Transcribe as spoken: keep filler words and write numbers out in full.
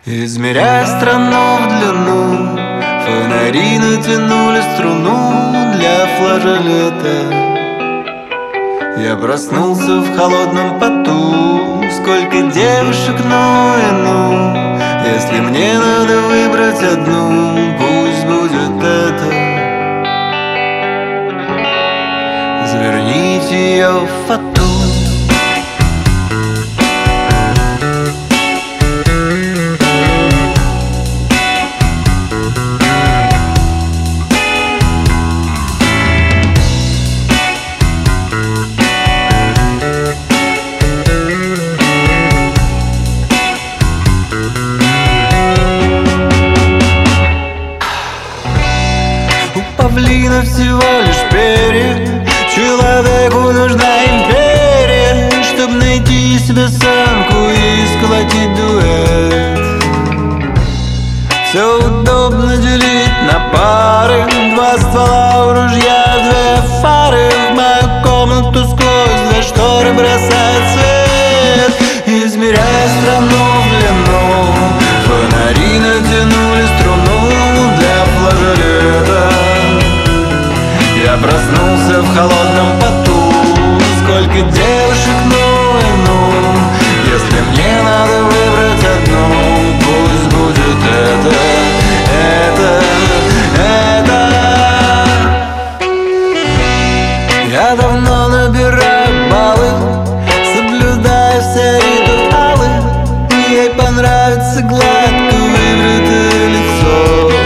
Измеряя страну в длину, фонари натянули струну для флажолета. Я проснулся в холодном поту. Сколько девушек, ну и ну. Если мне надо выбрать одну, пусть будет это. Заверните ее в фату. Павлина всего лишь перья, человеку нужна империя, чтоб найти себе самку и сколотить дуэт. Все удобно делить на пары, два ствола у ружья, две фары. В мою комнату сквозь две шторы бросает свет. Измеряя страну в длину, фонари натянули струну для флажолета. Я проснулся в холодном поту. Сколько девушек, ну и ну. Если мне надо выбрать одну, пусть будет это, это, это. Я давно набираю баллы, соблюдая все ритуалы. Ей понравится гладко выбритое лицо.